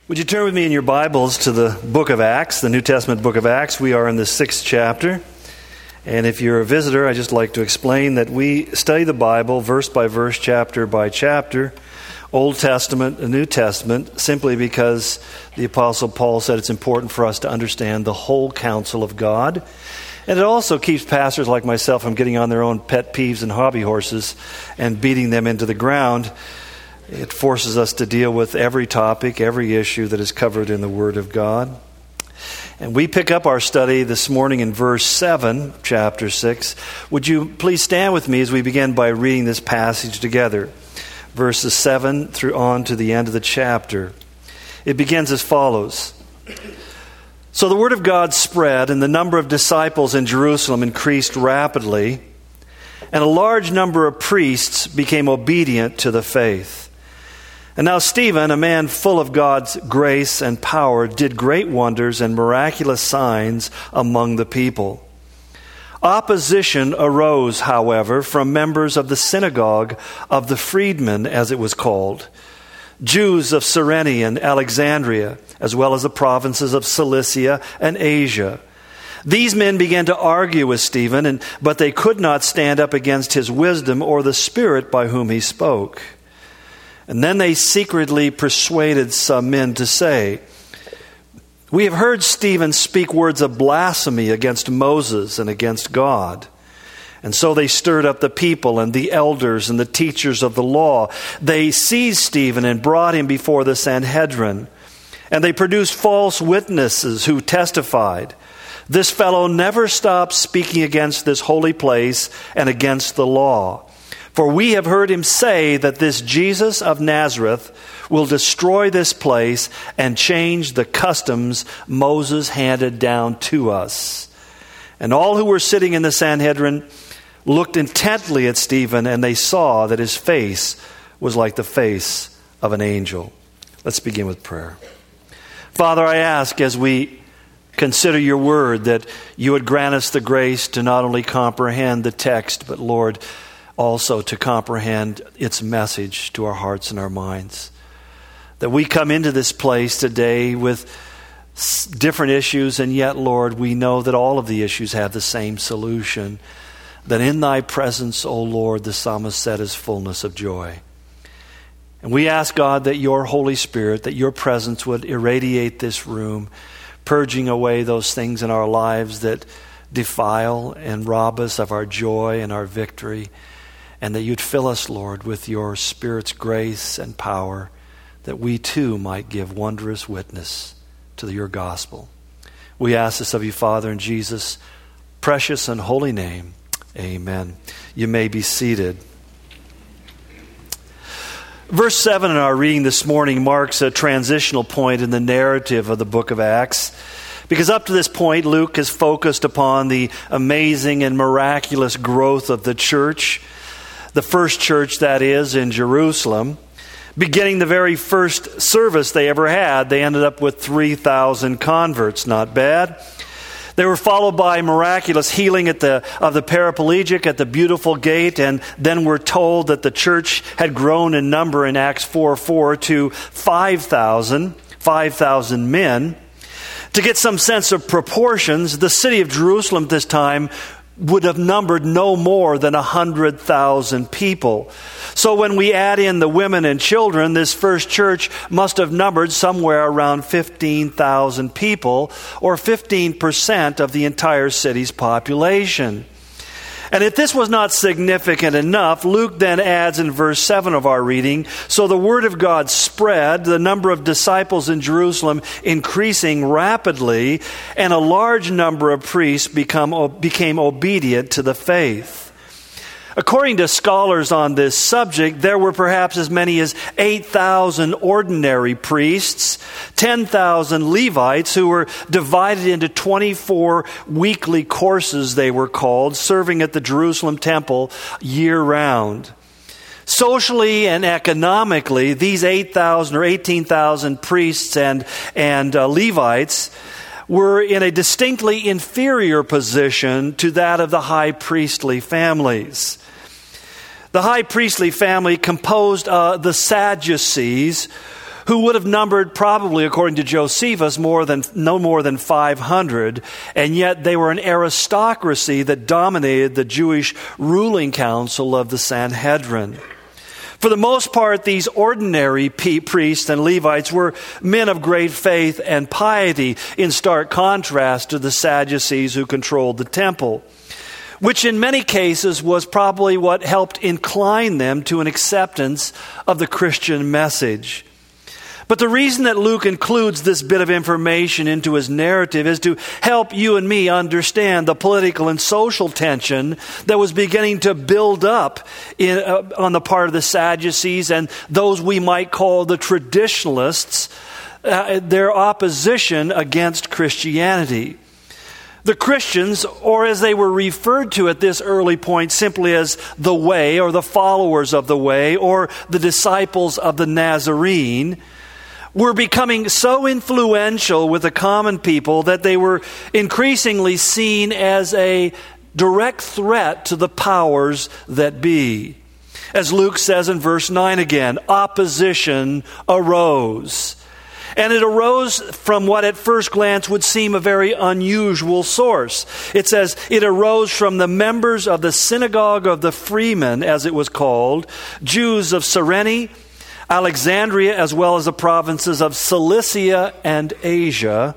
Would you turn with me in your Bibles to the book of Acts, the New Testament book of Acts? We are in the 6th chapter. And if you're a visitor, I'd just like to explain that we study the Bible verse by verse, chapter by chapter, Old Testament and New Testament, simply because the Apostle Paul said it's important for us to understand the whole counsel of God. And it also keeps pastors like myself from getting on their own pet peeves and hobby horses and beating them into the ground. It forces us to deal with every topic, every issue that is covered in the Word of God. And we pick up our study this morning in verse 7, chapter 6. Would you please stand with me as we begin by reading this passage together? Verses 7 through on to the end of the chapter. It begins as follows. So the Word of God spread, and the number of disciples in Jerusalem increased rapidly, and a large number of priests became obedient to the faith. And now Stephen, a man full of God's grace and power, did great wonders and miraculous signs among the people. Opposition arose, however, from members of the synagogue of the freedmen, as it was called, Jews of Cyrene and Alexandria, as well as the provinces of Cilicia and Asia. These men began to argue with Stephen, but they could not stand up against his wisdom or the Spirit by whom he spoke. And then they secretly persuaded some men to say, "We have heard Stephen speak words of blasphemy against Moses and against God." And so they stirred up the people and the elders and the teachers of the law. They seized Stephen and brought him before the Sanhedrin. And they produced false witnesses who testified, "This fellow never stopped speaking against this holy place and against the law. For we have heard him say that this Jesus of Nazareth will destroy this place and change the customs Moses handed down to us." And all who were sitting in the Sanhedrin looked intently at Stephen, and they saw that his face was like the face of an angel. Let's begin with prayer. Father, I ask as we consider your word that you would grant us the grace to not only comprehend the text, but Lord, also to comprehend its message to our hearts and our minds. That we come into this place today with different issues, and yet, Lord, we know that all of the issues have the same solution. That in thy presence, O Lord, the psalmist said, is fullness of joy. And we ask, God, that your Holy Spirit, that your presence would irradiate this room, purging away those things in our lives that defile and rob us of our joy and our victory. And that you'd fill us, Lord, with your Spirit's grace and power, that we too might give wondrous witness to your gospel. We ask this of you, Father, in Jesus' precious and holy name. Amen. You may be seated. Verse 7 in our reading this morning marks a transitional point in the narrative of the book of Acts. Because up to this point, Luke has focused upon the amazing and miraculous growth of the church. The first church, that is, in Jerusalem. Beginning the very first service they ever had, they ended up with 3,000 converts. Not bad. They were followed by miraculous healing of the paraplegic at the Beautiful Gate, and then we're told that the church had grown in number in Acts 4:4 to 5,000 men. To get some sense of proportions, the city of Jerusalem at this time would have numbered no more than 100,000 people. So when we add in the women and children, this first church must have numbered somewhere around 15,000 people, or 15% of the entire city's population. And if this was not significant enough, Luke then adds in verse 7 of our reading, so the word of God spread, the number of disciples in Jerusalem increasing rapidly, and a large number of priests became obedient to the faith. According to scholars on this subject, there were perhaps as many as 8,000 ordinary priests, 10,000 Levites who were divided into 24 weekly courses, they were called, serving at the Jerusalem temple year-round. Socially and economically, these 8,000 or 18,000 priests and Levites were in a distinctly inferior position to that of the high priestly families. The high priestly family composed the Sadducees, who would have numbered probably, according to Josephus, no more than 500, and yet they were an aristocracy that dominated the Jewish ruling council of the Sanhedrin. For the most part, these ordinary priests and Levites were men of great faith and piety, in stark contrast to the Sadducees who controlled the temple, which in many cases was probably what helped incline them to an acceptance of the Christian message. But the reason that Luke includes this bit of information into his narrative is to help you and me understand the political and social tension that was beginning to build up on the part of the Sadducees and those we might call the traditionalists, their opposition against Christianity. The Christians, or as they were referred to at this early point simply as the Way, or the followers of the Way, or the disciples of the Nazarene, were becoming so influential with the common people that they were increasingly seen as a direct threat to the powers that be. As Luke says in verse 9 again, opposition arose. And it arose from what at first glance would seem a very unusual source. It says, it arose from the members of the synagogue of the freemen, as it was called, Jews of Cyrene, Alexandria, as well as the provinces of Cilicia and Asia.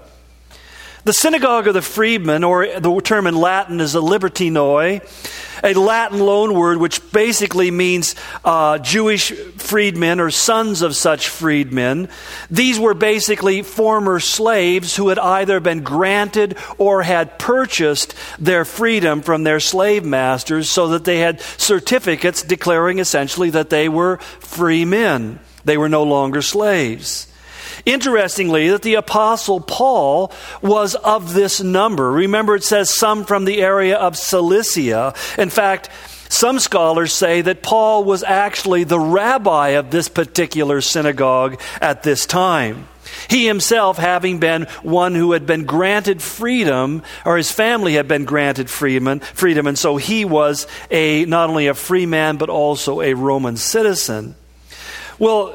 The synagogue of the freedmen, or the term in Latin is a libertinoi, a Latin loanword which basically means Jewish freedmen or sons of such freedmen. These were basically former slaves who had either been granted or had purchased their freedom from their slave masters so that they had certificates declaring essentially that they were free men. They were no longer slaves. Interestingly, that the Apostle Paul was of this number. Remember, it says some from the area of Cilicia. In fact, some scholars say that Paul was actually the rabbi of this particular synagogue at this time. He himself having been one who had been granted freedom, or his family had been granted freedom, and so he was not only a free man, but also a Roman citizen. Well,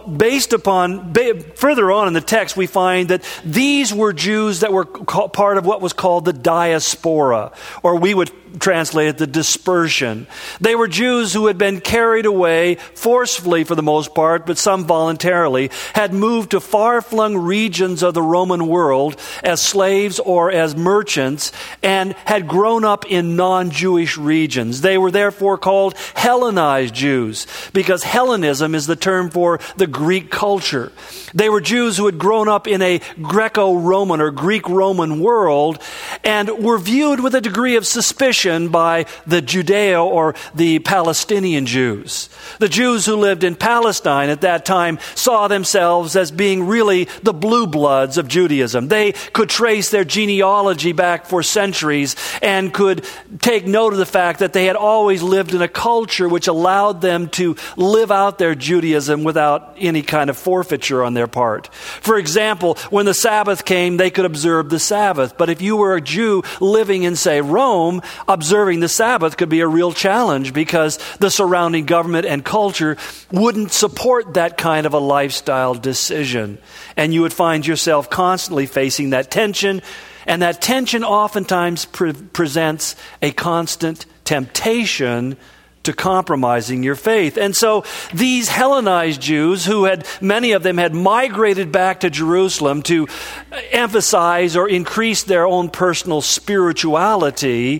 further on in the text, we find that these were Jews that were part of what was called the diaspora, or we would translate it the dispersion. They were Jews who had been carried away forcefully for the most part, but some voluntarily, had moved to far-flung regions of the Roman world as slaves or as merchants, and had grown up in non-Jewish regions. They were therefore called Hellenized Jews, because Hellenism is the term for the Greek culture. They were Jews who had grown up in a Greco-Roman or Greek-Roman world and were viewed with a degree of suspicion by the Judeo or the Palestinian Jews. The Jews who lived in Palestine at that time saw themselves as being really the blue bloods of Judaism. They could trace their genealogy back for centuries and could take note of the fact that they had always lived in a culture which allowed them to live out their Judaism without any kind of forfeiture on their part. For example, when the Sabbath came, they could observe the Sabbath. But if you were a Jew living in, say, Rome, observing the Sabbath could be a real challenge because the surrounding government and culture wouldn't support that kind of a lifestyle decision. And you would find yourself constantly facing that tension, and that tension oftentimes presents a constant temptation to compromising your faith. And so these Hellenized Jews, many of them had migrated back to Jerusalem to emphasize or increase their own personal spirituality,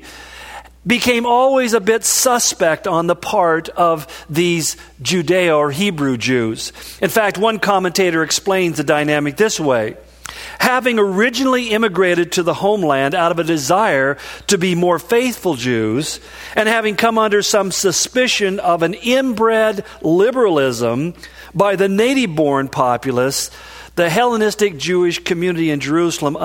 became always a bit suspect on the part of these Judeo or Hebrew Jews. In fact, one commentator explains the dynamic this way. Having originally immigrated to the homeland out of a desire to be more faithful Jews, and having come under some suspicion of an inbred liberalism by the native-born populace, the Hellenistic Jewish community in Jerusalem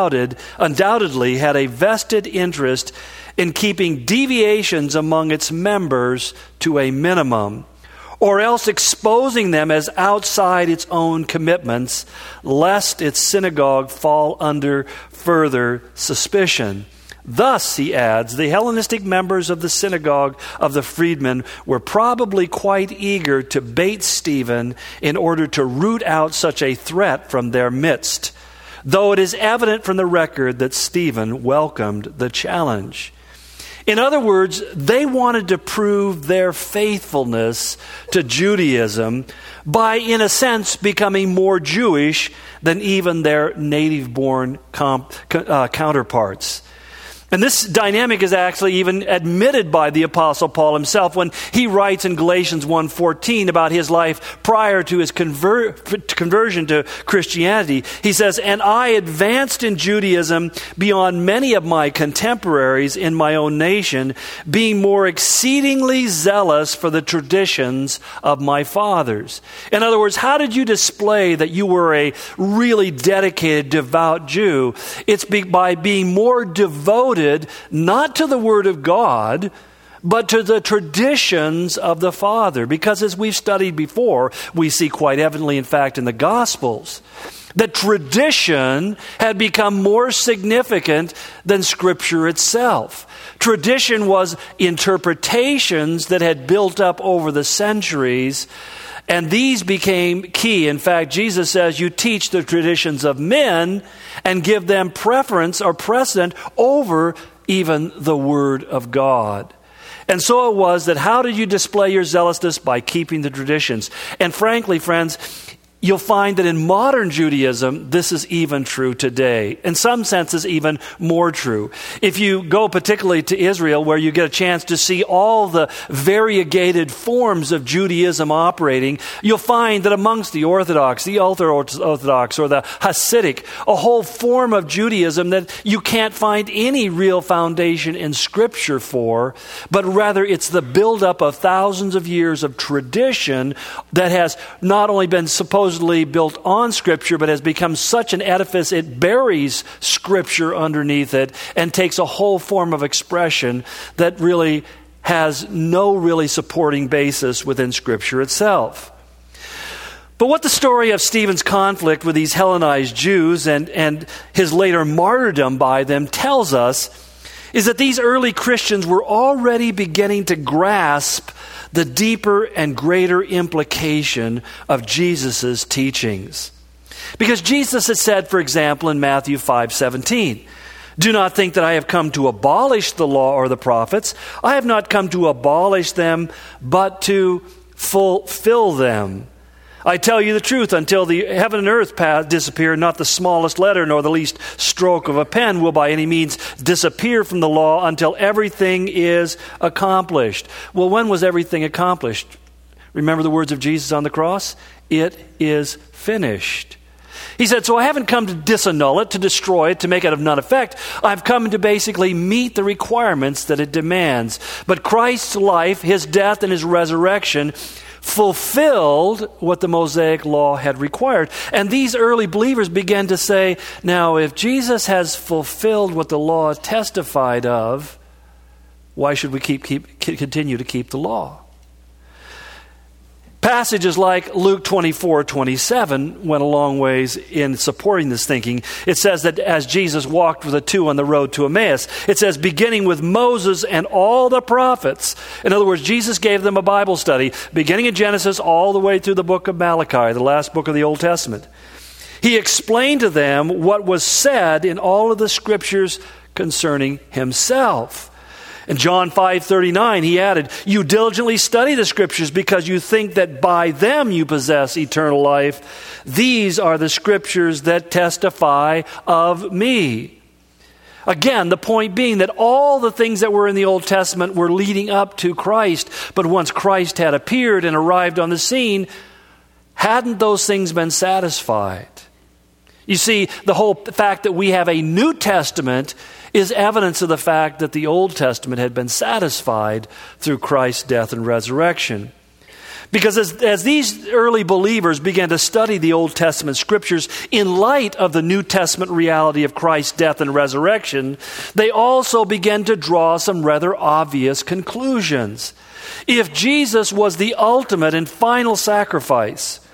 undoubtedly had a vested interest in keeping deviations among its members to a minimum, or else exposing them as outside its own commitments, lest its synagogue fall under further suspicion. Thus, he adds, the Hellenistic members of the synagogue of the freedmen were probably quite eager to bait Stephen in order to root out such a threat from their midst, though it is evident from the record that Stephen welcomed the challenge. In other words, they wanted to prove their faithfulness to Judaism by, in a sense, becoming more Jewish than even their native-born counterparts. And this dynamic is actually even admitted by the Apostle Paul himself when he writes in Galatians 1:14 about his life prior to his conversion to Christianity. He says, "And I advanced in Judaism beyond many of my contemporaries in my own nation, being more exceedingly zealous for the traditions of my fathers." In other words, how did you display that you were a really dedicated, devout Jew? It's by being more devoted not to the Word of God, but to the traditions of the Father. Because as we've studied before, we see quite evidently, in fact, in the Gospels, that tradition had become more significant than Scripture itself. Tradition was interpretations that had built up over the centuries, and these became key. In fact, Jesus says you teach the traditions of men and give them preference or precedent over even the Word of God. And so it was that how did you display your zealousness? By keeping the traditions. And frankly, friends, you'll find that in modern Judaism, this is even true today. In some senses, even more true. If you go particularly to Israel, where you get a chance to see all the variegated forms of Judaism operating, you'll find that amongst the Orthodox, the ultra-Orthodox, or the Hasidic, a whole form of Judaism that you can't find any real foundation in Scripture for, but rather it's the buildup of thousands of years of tradition that has not only been supposed built on Scripture, but has become such an edifice it buries Scripture underneath it and takes a whole form of expression that really has no really supporting basis within Scripture itself. But what the story of Stephen's conflict with these Hellenized Jews and his later martyrdom by them tells us is that these early Christians were already beginning to grasp the deeper and greater implication of Jesus' teachings. Because Jesus has said, for example, in Matthew 5:17, "Do not think that I have come to abolish the law or the prophets. I have not come to abolish them, but to fulfill them. I tell you the truth, until the heaven and earth disappear, not the smallest letter nor the least stroke of a pen will by any means disappear from the law until everything is accomplished." Well, when was everything accomplished? Remember the words of Jesus on the cross? It is finished. He said, so I haven't come to disannul it, to destroy it, to make it of none effect. I've come to basically meet the requirements that it demands. But Christ's life, his death, and his resurrection fulfilled what the Mosaic law had required. And these early believers began to say, now if Jesus has fulfilled what the law testified of, why should we continue to keep the law? Passages like Luke 24:27 went a long ways in supporting this thinking. It says that as Jesus walked with the two on the road to Emmaus, it says, beginning with Moses and all the prophets. In other words, Jesus gave them a Bible study, beginning in Genesis all the way through the book of Malachi, the last book of the Old Testament. He explained to them what was said in all of the scriptures concerning himself. In John 5:39, he added, you diligently study the scriptures because you think that by them you possess eternal life. These are the scriptures that testify of me. Again, the point being that all the things that were in the Old Testament were leading up to Christ. But once Christ had appeared and arrived on the scene, hadn't those things been satisfied? You see, the whole fact that we have a New Testament is evidence of the fact that the Old Testament had been satisfied through Christ's death and resurrection. Because as these early believers began to study the Old Testament scriptures in light of the New Testament reality of Christ's death and resurrection, they also began to draw some rather obvious conclusions. If Jesus was the ultimate and final sacrifice,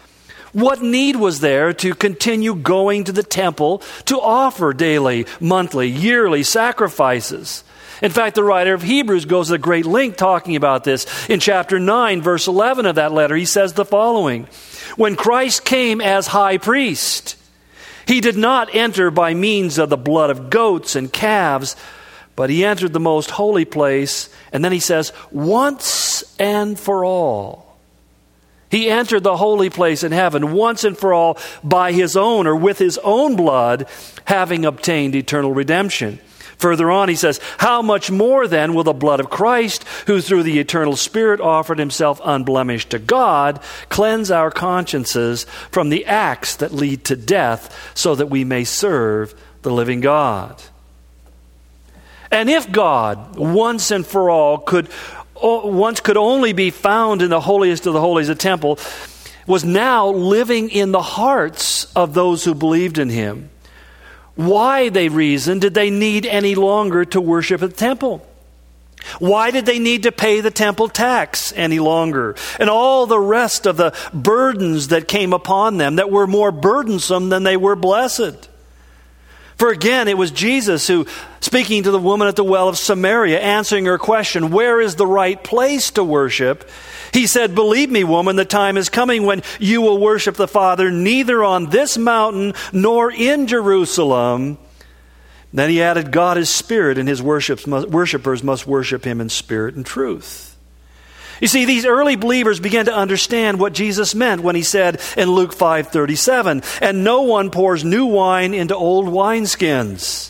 What need was there to continue going to the temple to offer daily, monthly, yearly sacrifices? In fact, the writer of Hebrews goes to great length talking about this. In chapter 9, verse 11 of that letter, he says the following: when Christ came as high priest, he did not enter by means of the blood of goats and calves, but he entered the most holy place, and then he says, once and for all. He entered the holy place in heaven once and for all by his own, or with his own blood, having obtained eternal redemption. Further on, he says, how much more then will the blood of Christ, who through the eternal Spirit offered himself unblemished to God, cleanse our consciences from the acts that lead to death, so that we may serve the living God. And if God, once and for all, could only be found in the holiest of the holies, the temple, was now living in the hearts of those who believed in him, why, they reasoned, did they need any longer to worship at the temple? Why did they need to pay the temple tax any longer? And all the rest of the burdens that came upon them that were more burdensome than they were blessed. For again, it was Jesus who, speaking to the woman at the well of Samaria, answering her question, where is the right place to worship? He said, believe me, woman, the time is coming when you will worship the Father neither on this mountain nor in Jerusalem. Then he added, God is spirit, and his worshipers must worship him in spirit and truth. You see, these early believers began to understand what Jesus meant when he said in Luke 5:37, and no one pours new wine into old wineskins.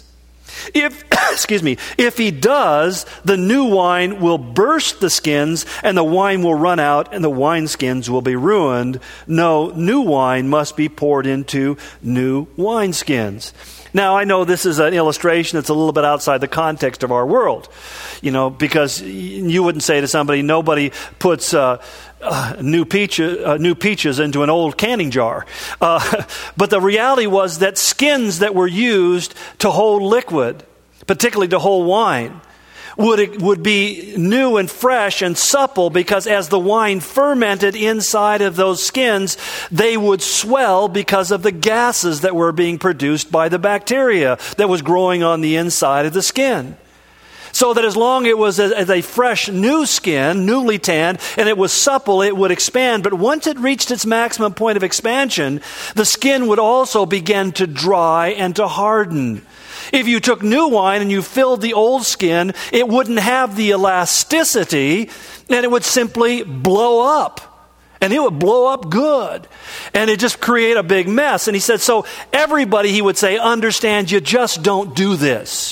If he does, the new wine will burst the skins, and the wine will run out, and the wineskins will be ruined. No, new wine must be poured into new wineskins. Now, I know this is an illustration that's a little bit outside the context of our world, because you wouldn't say to somebody, nobody puts new peaches into an old canning jar. But the reality was that skins that were used to hold liquid, particularly to hold wine, would be new and fresh and supple, because as the wine fermented inside of those skins, they would swell because of the gases that were being produced by the bacteria that was growing on the inside of the skin. So that as long as it was as a fresh new skin, newly tanned, and it was supple, it would expand. But once it reached its maximum point of expansion, the skin would also begin to dry and to harden. If you took new wine and you filled the old skin, it wouldn't have the elasticity, and it would simply blow up. And it would blow up good. And it just create a big mess. And he said, so everybody, he would say, understands you just don't do this,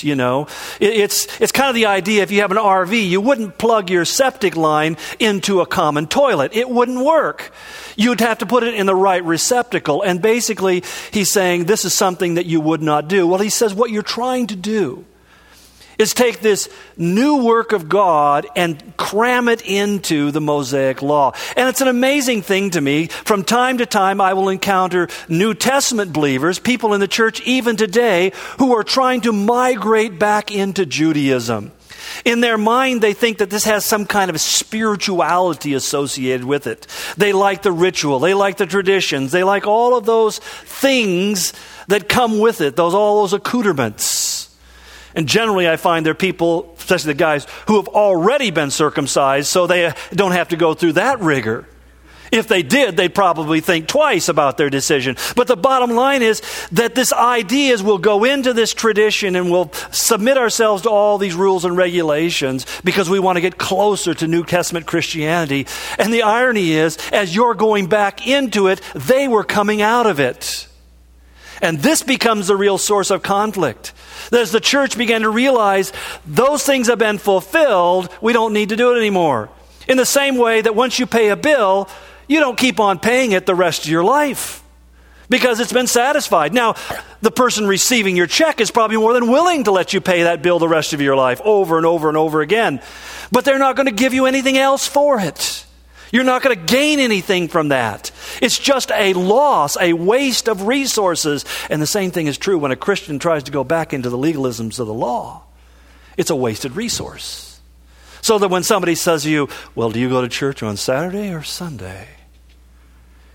It's kind of the idea, if you have an RV, you wouldn't plug your septic line into a common toilet. It wouldn't work. You'd have to put it in the right receptacle. And basically, he's saying this is something that you would not do. Well, he says what you're trying to do is take this new work of God and cram it into the Mosaic Law. And it's an amazing thing to me. From time to time, I will encounter New Testament believers, people in the church even today, who are trying to migrate back into Judaism. In their mind, they think that this has some kind of spirituality associated with it. They like the ritual. They like the traditions. They like all of those things that come with it, all those accoutrements. And generally, I find they're people, especially the guys, who have already been circumcised, so they don't have to go through that rigor. If they did, they'd probably think twice about their decision. But the bottom line is that this idea is we'll go into this tradition and we'll submit ourselves to all these rules and regulations because we want to get closer to New Testament Christianity. And the irony is, as you're going back into it, they were coming out of it. And this becomes the real source of conflict. As the church began to realize those things have been fulfilled, we don't need to do it anymore. In the same way that once you pay a bill, you don't keep on paying it the rest of your life because it's been satisfied. Now, the person receiving your check is probably more than willing to let you pay that bill the rest of your life over and over and over again. But they're not going to give you anything else for it. You're not going to gain anything from that. It's just a loss, a waste of resources. And the same thing is true when a Christian tries to go back into the legalisms of the law. It's a wasted resource. So that when somebody says to you, well, do you go to church on Saturday or Sunday?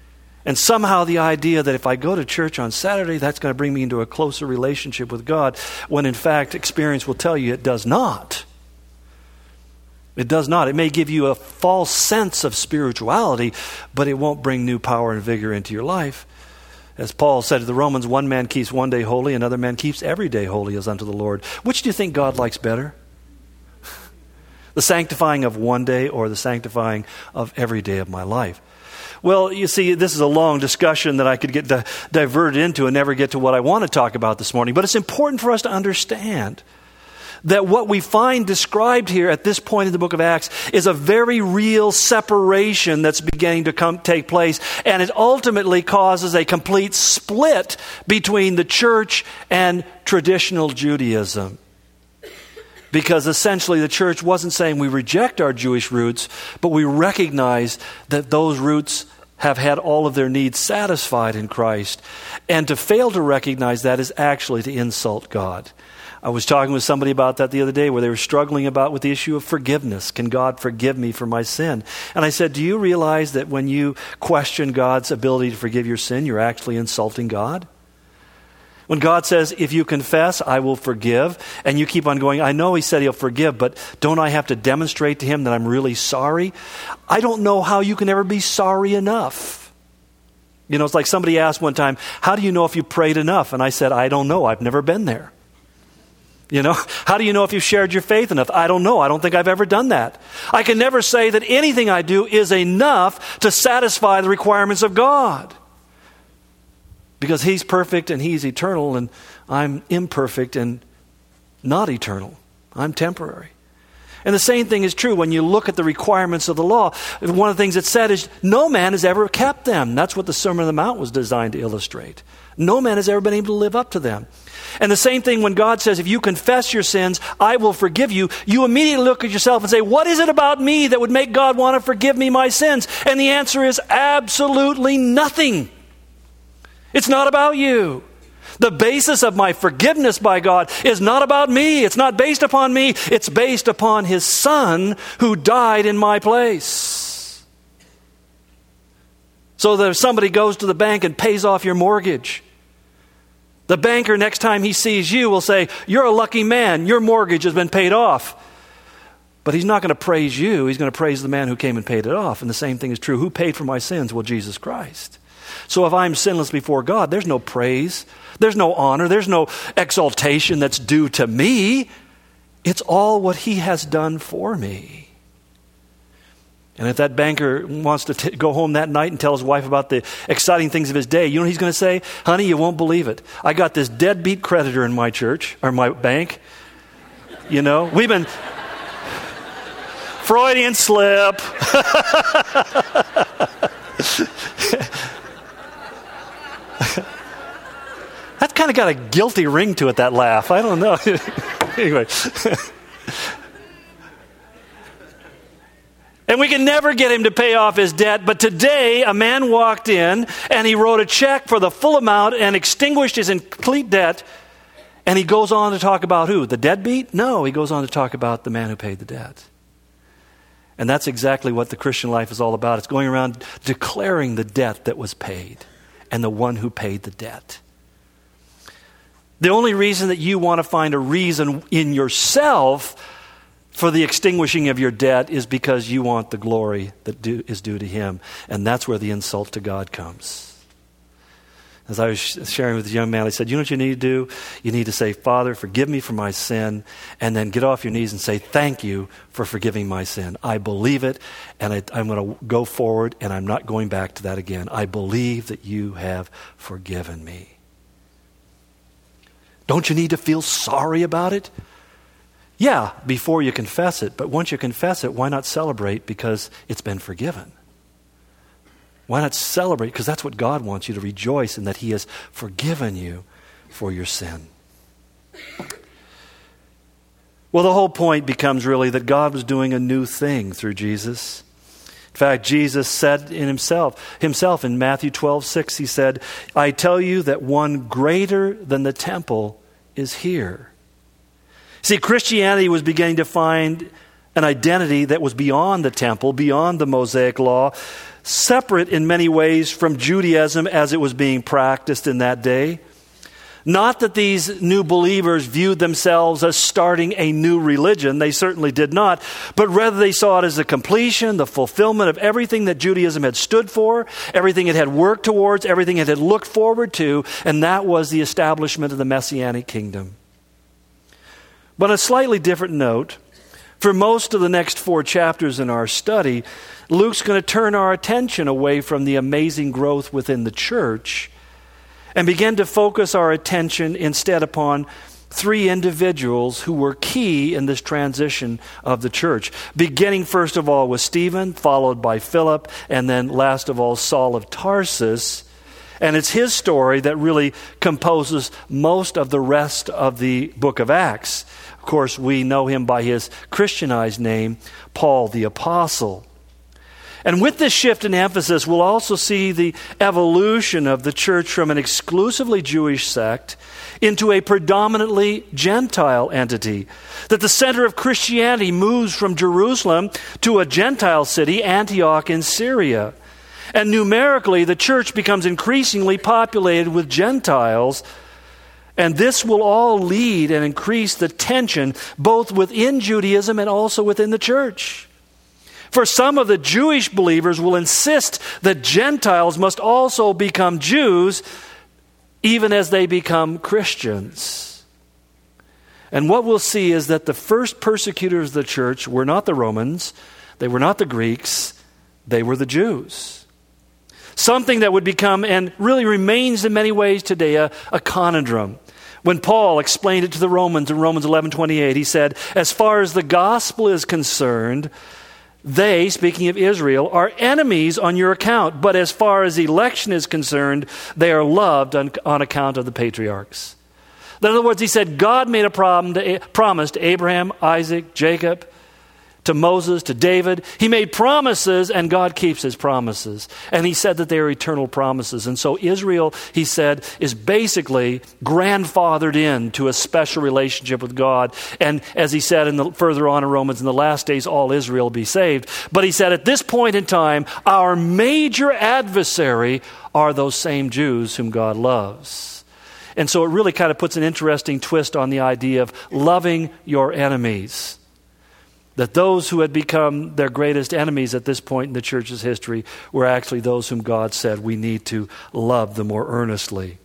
And somehow the idea that if I go to church on Saturday, that's going to bring me into a closer relationship with God, when in fact experience will tell you it does not. It does not. It may give you a false sense of spirituality, but it won't bring new power and vigor into your life. As Paul said to the Romans, one man keeps one day holy, another man keeps every day holy as unto the Lord. Which do you think God likes better? The sanctifying of one day or the sanctifying of every day of my life? Well, you see, this is a long discussion that I could get diverted into and never get to what I want to talk about this morning. But it's important for us to understand that what we find described here at this point in the book of Acts is a very real separation that's beginning to take place. And it ultimately causes a complete split between the church and traditional Judaism. Because essentially the church wasn't saying we reject our Jewish roots, but we recognize that those roots have had all of their needs satisfied in Christ. And to fail to recognize that is actually to insult God. I was talking with somebody about that the other day where they were struggling with the issue of forgiveness. Can God forgive me for my sin? And I said, do you realize that when you question God's ability to forgive your sin, you're actually insulting God? When God says, if you confess, I will forgive, and you keep on going, I know He said He'll forgive, but don't I have to demonstrate to Him that I'm really sorry? I don't know how you can ever be sorry enough. You know, it's like somebody asked one time, how do you know if you prayed enough? And I said, I don't know. I've never been there. You know, how do you know if you've shared your faith enough? I don't know. I don't think I've ever done that. I can never say that anything I do is enough to satisfy the requirements of God. Because He's perfect and He's eternal, and I'm imperfect and not eternal. I'm temporary. And the same thing is true when you look at the requirements of the law. One of the things it said is, no man has ever kept them. That's what the Sermon on the Mount was designed to illustrate. No man has ever been able to live up to them. And the same thing when God says, if you confess your sins, I will forgive you. You immediately look at yourself and say, what is it about me that would make God want to forgive me my sins? And the answer is absolutely nothing. It's not about you. The basis of my forgiveness by God is not about me. It's not based upon me. It's based upon His Son who died in my place. So that if somebody goes to the bank and pays off your mortgage, the banker next time he sees you will say, you're a lucky man. Your mortgage has been paid off. But he's not going to praise you. He's going to praise the man who came and paid it off. And the same thing is true. Who paid for my sins? Well, Jesus Christ. So if I'm sinless before God, there's no praise, there's no honor, there's no exaltation that's due to me. It's all what He has done for me. And if that banker wants to go home that night and tell his wife about the exciting things of his day, you know what he's going to say? Honey, you won't believe it. I got this deadbeat creditor in my church, or my bank. You know, we've been... Freudian slip. That's kind of got a guilty ring to it, that laugh. I don't know. Anyway. And we can never get him to pay off his debt. But today, a man walked in and he wrote a check for the full amount and extinguished his complete debt. And he goes on to talk about who? The deadbeat? No, he goes on to talk about the man who paid the debt. And that's exactly what the Christian life is all about. It's going around declaring the debt that was paid and the one who paid the debt. The only reason that you want to find a reason in yourself for the extinguishing of your debt is because you want the glory that is due to Him. And that's where the insult to God comes. As I was sharing with the young man, I said, you know what you need to do? You need to say, Father, forgive me for my sin, and then get off your knees and say, thank you for forgiving my sin. I believe it, and I'm going to go forward, and I'm not going back to that again. I believe that you have forgiven me. Don't you need to feel sorry about it? Yeah, before you confess it. But once you confess it, why not celebrate because it's been forgiven? Why not celebrate? Because that's what God wants you to rejoice in, that He has forgiven you for your sin. Well, the whole point becomes really that God was doing a new thing through Jesus. In fact, Jesus said in himself in Matthew 12:6, He said, I tell you that one greater than the temple is here. See, Christianity was beginning to find an identity that was beyond the temple, beyond the Mosaic law, separate in many ways from Judaism as it was being practiced in that day. Not that these new believers viewed themselves as starting a new religion. They certainly did not. But rather they saw it as the completion, the fulfillment of everything that Judaism had stood for, everything it had worked towards, everything it had looked forward to, and that was the establishment of the Messianic kingdom. But on a slightly different note, for most of the next 4 chapters in our study, Luke's going to turn our attention away from the amazing growth within the church and begin to focus our attention instead upon 3 individuals who were key in this transition of the church. Beginning first of all with Stephen, followed by Philip, and then last of all Saul of Tarsus. And it's his story that really composes most of the rest of the book of Acts. Of course, we know him by his Christianized name, Paul the Apostle. And with this shift in emphasis, we'll also see the evolution of the church from an exclusively Jewish sect into a predominantly Gentile entity. That the center of Christianity moves from Jerusalem to a Gentile city, Antioch in Syria. And numerically, the church becomes increasingly populated with Gentiles. And this will all lead and increase the tension both within Judaism and also within the church. For some of the Jewish believers will insist that Gentiles must also become Jews even as they become Christians. And what we'll see is that the first persecutors of the church were not the Romans, they were not the Greeks, they were the Jews. Something that would become, and really remains in many ways today, a conundrum. When Paul explained it to the Romans in Romans 11:28, he said, as far as the gospel is concerned, they, speaking of Israel, are enemies on your account. But as far as election is concerned, they are loved on account of the patriarchs. In other words, he said God made a promise to Abraham, Isaac, Jacob, to Moses, to David. He made promises, and God keeps his promises. And he said that they are eternal promises. And so Israel, he said, is basically grandfathered into a special relationship with God. And as he said further on in Romans, in the last days, all Israel will be saved. But he said at this point in time, our major adversary are those same Jews whom God loves. And so it really kind of puts an interesting twist on the idea of loving your enemies. That those who had become their greatest enemies at this point in the church's history were actually those whom God said we need to love the more earnestly.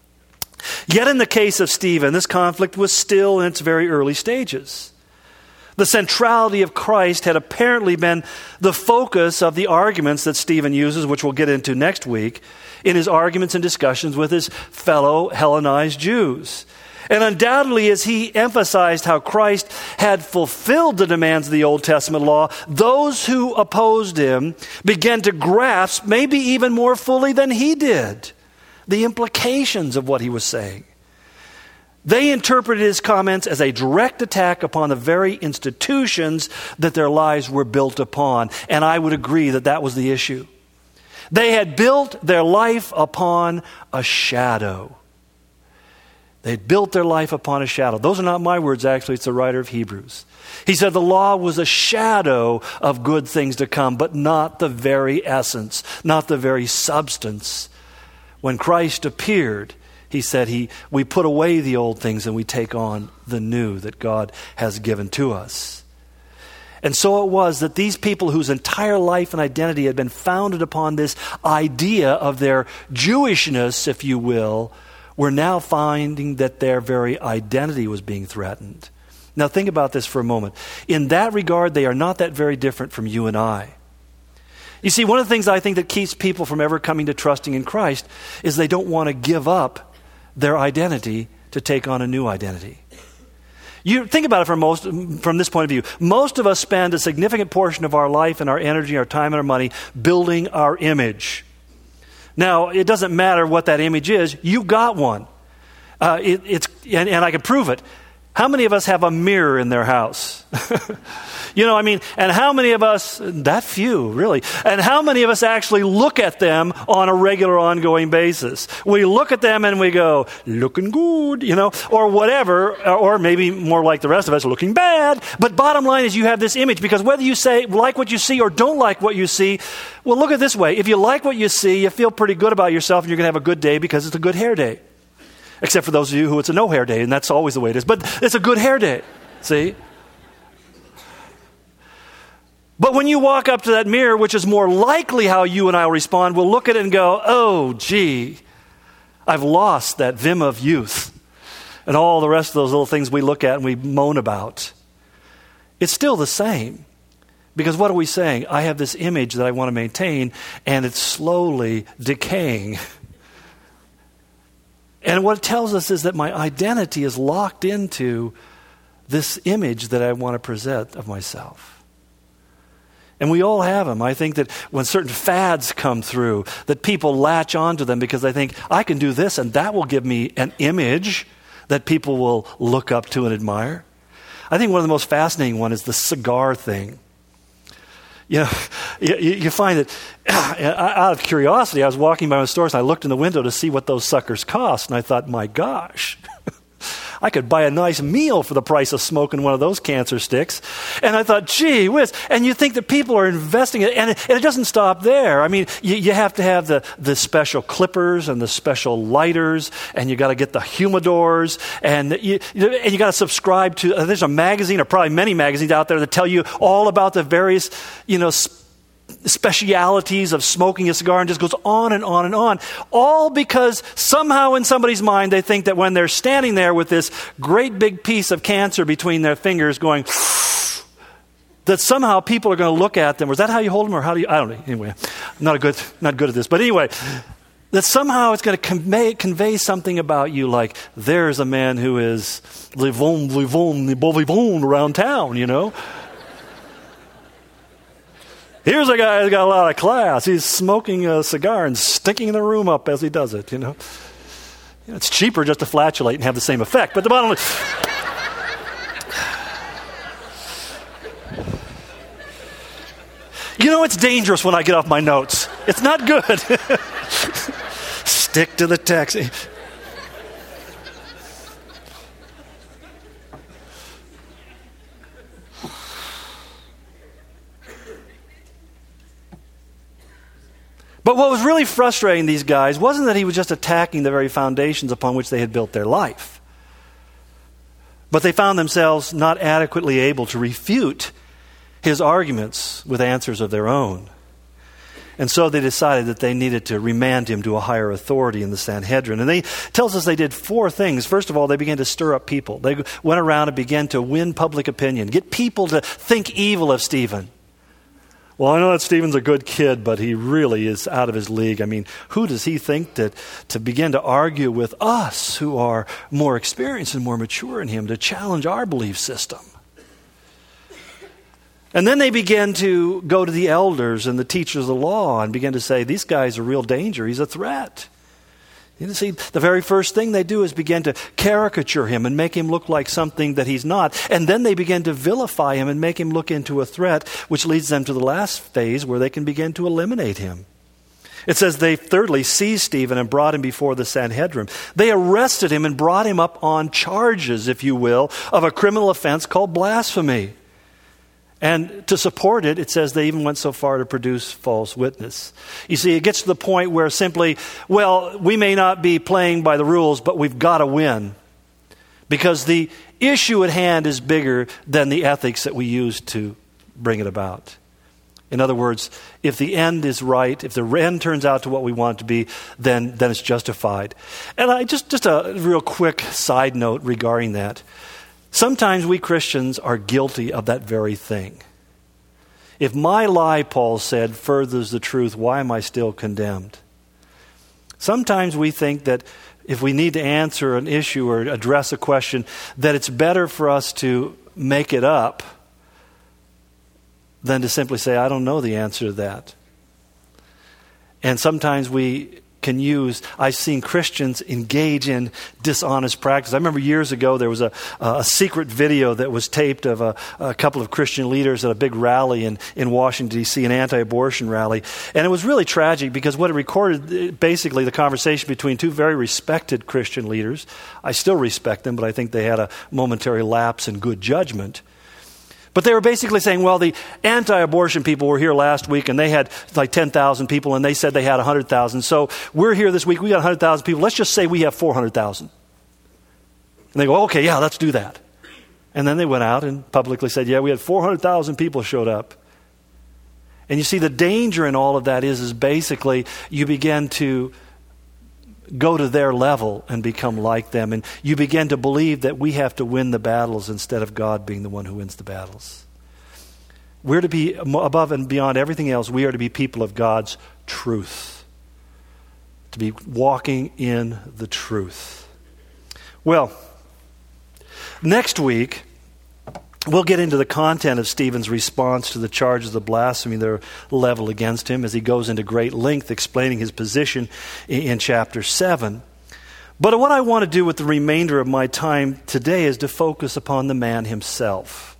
Yet in the case of Stephen, this conflict was still in its very early stages. The centrality of Christ had apparently been the focus of the arguments that Stephen uses, which we'll get into next week, in his arguments and discussions with his fellow Hellenized Jews. And undoubtedly, as he emphasized how Christ had fulfilled the demands of the Old Testament law, those who opposed him began to grasp, maybe even more fully than he did, the implications of what he was saying. They interpreted his comments as a direct attack upon the very institutions that their lives were built upon. And I would agree that that was the issue. They had built their life upon a shadow. They'd built their life upon a shadow. Those are not my words, actually. It's the writer of Hebrews. He said the law was a shadow of good things to come, but not the very essence, not the very substance. When Christ appeared, he said we put away the old things and we take on the new that God has given to us. And so it was that these people whose entire life and identity had been founded upon this idea of their Jewishness, if you will, were now finding that their very identity was being threatened. Now think about this for a moment. In that regard, they are not that very different from you and I. You see, one of the things I think that keeps people from ever coming to trusting in Christ is they don't want to give up their identity to take on a new identity. You think about it from this point of view. Most of us spend a significant portion of our life and our energy, our time and our money building our image. Now, it doesn't matter what that image is. You got one. And I can prove it. How many of us have a mirror in their house? And how many of us, that few, really, and how many of us actually look at them on a regular, ongoing basis? We look at them and we go, looking good, or whatever, or maybe more like the rest of us, looking bad. But bottom line is you have this image, because whether you say like what you see or don't like what you see, well, look at it this way. If you like what you see, you feel pretty good about yourself and you're going to have a good day because it's a good hair day. Except for those of you who it's a no hair day, and that's always the way it is. But it's a good hair day, see? But when you walk up to that mirror, which is more likely how you and I will respond, we'll look at it and go, oh, gee, I've lost that vim of youth. And all the rest of those little things we look at and we moan about. It's still the same. Because what are we saying? I have this image that I want to maintain, and it's slowly decaying. And what it tells us is that my identity is locked into this image that I want to present of myself. And we all have them. I think that when certain fads come through, that people latch onto them because they think, I can do this and that will give me an image that people will look up to and admire. I think one of the most fascinating one is the cigar thing. You find that, out of curiosity, I was walking by my stores and I looked in the window to see what those suckers cost. And I thought, my gosh, I could buy a nice meal for the price of smoking one of those cancer sticks. And I thought, gee whiz. And you think that people are investing in it. And it doesn't stop there. I mean, you have to have the special clippers and the special lighters. And you got to get the humidors. And you got to subscribe to, there's a magazine, or probably many magazines out there that tell you all about the various, specialities of smoking a cigar, and just goes on and on and on. All because somehow in somebody's mind they think that when they're standing there with this great big piece of cancer between their fingers going, that somehow people are going to look at them. Was that how you hold them, or how do you? I don't know. Anyway, I'm not good at this. But anyway, that somehow it's going to convey something about you, like there's a man who is le bon around town, Here's a guy who's got a lot of class. He's smoking a cigar and stinking the room up as he does it, It's cheaper just to flatulate and have the same effect. But the bottom line... it's dangerous when I get off my notes. It's not good. Stick to the text. But what was really frustrating these guys wasn't that he was just attacking the very foundations upon which they had built their life. But they found themselves not adequately able to refute his arguments with answers of their own. And so they decided that they needed to remand him to a higher authority in the Sanhedrin. And tells us they did 4 things. First of all, they began to stir up people. They went around and began to win public opinion, get people to think evil of Stephen. Well, I know that Stephen's a good kid, but he really is out of his league. I mean, who does he think that to begin to argue with us who are more experienced and more mature in him, to challenge our belief system? And then they began to go to the elders and the teachers of the law and begin to say, these guys are a real danger. He's a threat. You see, the very first thing they do is begin to caricature him and make him look like something that he's not. And then they begin to vilify him and make him look into a threat, which leads them to the last phase where they can begin to eliminate him. It says they thirdly seized Stephen and brought him before the Sanhedrin. They arrested him and brought him up on charges, if you will, of a criminal offense called blasphemy. And to support it, it says they even went so far to produce false witness. You see, it gets to the point where simply, well, we may not be playing by the rules, but we've got to win. Because the issue at hand is bigger than the ethics that we use to bring it about. In other words, if the end is right, if the end turns out to what we want it to be, then it's justified. And I just a real quick side note regarding that. Sometimes we Christians are guilty of that very thing. If my lie, Paul said, furthers the truth, why am I still condemned? Sometimes we think that if we need to answer an issue or address a question, that it's better for us to make it up than to simply say, I don't know the answer to that. And sometimes we can use. I've seen Christians engage in dishonest practice. I remember years ago there was a secret video that was taped of a couple of Christian leaders at a big rally in Washington, D.C., an anti-abortion rally. And it was really tragic because what it recorded, basically the conversation between two very respected Christian leaders. I still respect them, but I think they had a momentary lapse in good judgment. But they were basically saying, well, the anti-abortion people were here last week and they had like 10,000 people and they said they had 100,000. So we're here this week, we got 100,000 people. Let's just say we have 400,000. And they go, okay, yeah, let's do that. And then they went out and publicly said, yeah, we had 400,000 people showed up. And you see, the danger in all of that is basically you begin to go to their level and become like them. And you begin to believe that we have to win the battles instead of God being the one who wins the battles. We're to be above and beyond everything else. We are to be people of God's truth. To be walking in the truth. Well, next week, we'll get into the content of Stephen's response to the charges of blasphemy that are leveled against him as he goes into great length explaining his position in chapter 7. But what I want to do with the remainder of my time today is to focus upon the man himself.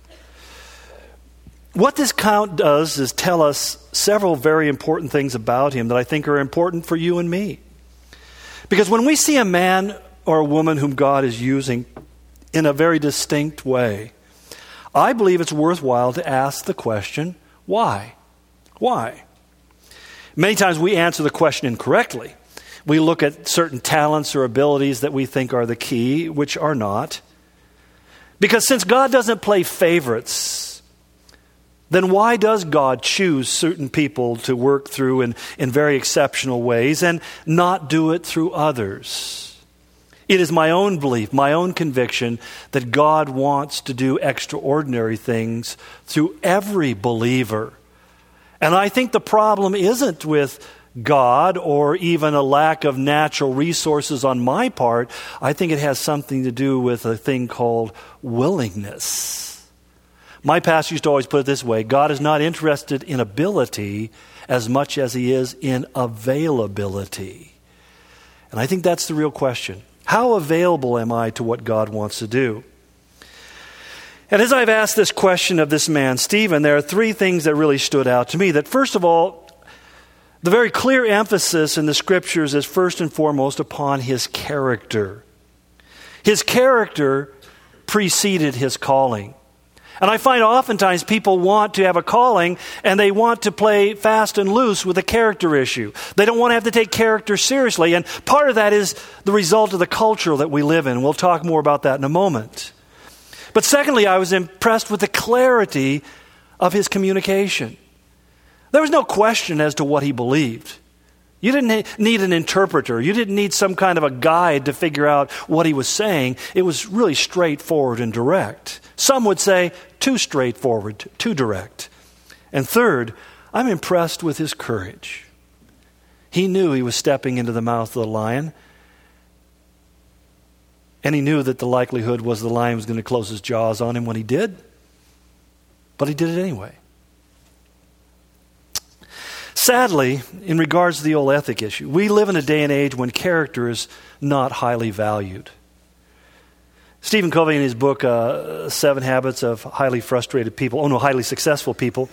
What this count does is tell us several very important things about him that I think are important for you and me. Because when we see a man or a woman whom God is using in a very distinct way, I believe it's worthwhile to ask the question, why? Why? Many times we answer the question incorrectly. We look at certain talents or abilities that we think are the key, which are not. Because since God doesn't play favorites, then why does God choose certain people to work through in very exceptional ways and not do it through others? It is my own belief, my own conviction that God wants to do extraordinary things through every believer. And I think the problem isn't with God or even a lack of natural resources on my part. I think it has something to do with a thing called willingness. My pastor used to always put it this way: God is not interested in ability as much as he is in availability. And I think that's the real question. How available am I to what God wants to do? And as I've asked this question of this man, Stephen, there are three things that really stood out to me. That first of all, the very clear emphasis in the Scriptures is first and foremost upon his character. His character preceded his calling. And I find oftentimes people want to have a calling and they want to play fast and loose with a character issue. They don't want to have to take character seriously. And part of that is the result of the culture that we live in. We'll talk more about that in a moment. But secondly, I was impressed with the clarity of his communication. There was no question as to what he believed. You didn't need an interpreter. You didn't need some kind of a guide to figure out what he was saying. It was really straightforward and direct. Some would say too straightforward, too direct. And third, I'm impressed with his courage. He knew he was stepping into the mouth of the lion. And he knew that the likelihood was the lion was going to close his jaws on him when he did. But he did it anyway. Sadly, in regards to the old ethic issue, we live in a day and age when character is not highly valued. Stephen Covey, in his book, 7 Habits of Highly Successful People,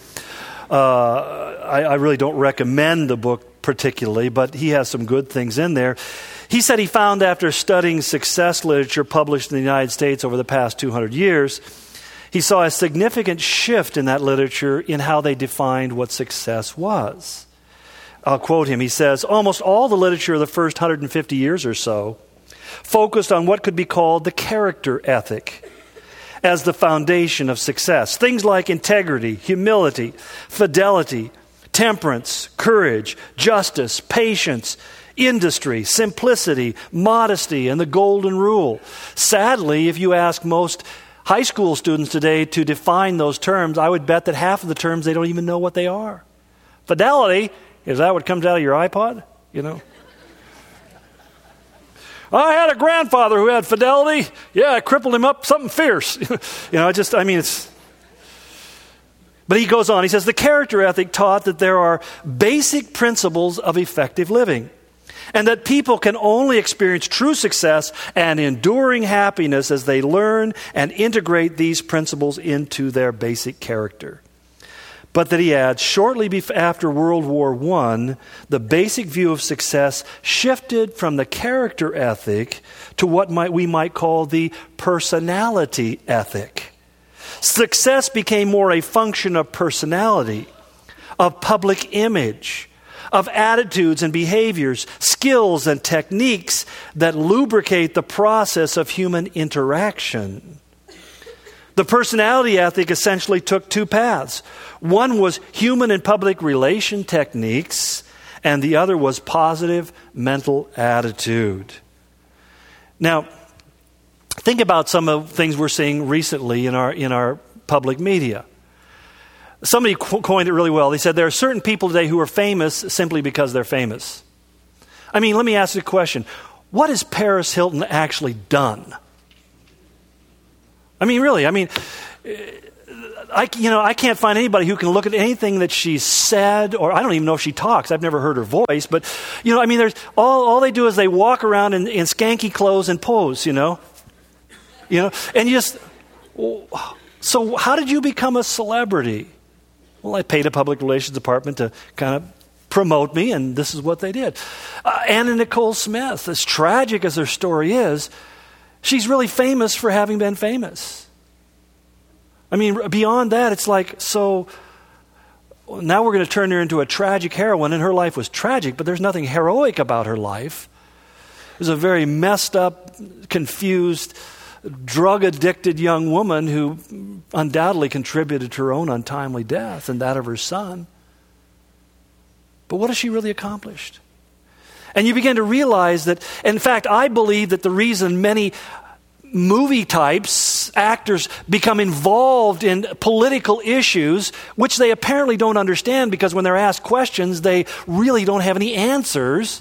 I really don't recommend the book particularly, but he has some good things in there. He said he found after studying success literature published in the United States over the past 200 years, he saw a significant shift in that literature in how they defined what success was. I'll quote him. He says, almost all the literature of the first 150 years or so focused on what could be called the character ethic as the foundation of success. Things like integrity, humility, fidelity, temperance, courage, justice, patience, industry, simplicity, modesty, and the golden rule. Sadly, if you ask most high school students today to define those terms, I would bet that half of the terms they don't even know what they are. Fidelity, is that what comes out of your iPod? You know? I had a grandfather who had fidelity. Yeah, I crippled him up, something fierce. It's... But he goes on, he says, the character ethic taught that there are basic principles of effective living. and that people can only experience true success and enduring happiness as they learn and integrate these principles into their basic character. But that he adds, shortly after World War I, the basic view of success shifted from the character ethic to what we might call the personality ethic. Success became more a function of personality, of public image, of attitudes and behaviors, skills and techniques that lubricate the process of human interaction. The personality ethic essentially took two paths. One was human and public relation techniques, and the other was positive mental attitude. Now, think about some of the things we're seeing recently in our public media. Somebody coined it really well. They said there are certain people today who are famous simply because they're famous. I mean, let me ask you a question. What has Paris Hilton actually done? I mean, really, I can't find anybody who can look at anything that she's said, or I don't even know if she talks. I've never heard her voice, but, there's all they do is they walk around in skanky clothes and pose, and so how did you become a celebrity? Well, I paid a public relations department to kind of promote me, and this is what they did. Anna Nicole Smith, as tragic as her story is, she's really famous for having been famous. I mean, beyond that, it's like, so now we're going to turn her into a tragic heroine, and her life was tragic, but there's nothing heroic about her life. It was a very messed up, confused, drug-addicted young woman who undoubtedly contributed to her own untimely death and that of her son. But what has she really accomplished? And you begin to realize that, in fact, I believe that the reason many movie types, actors, become involved in political issues, which they apparently don't understand because when they're asked questions, they really don't have any answers.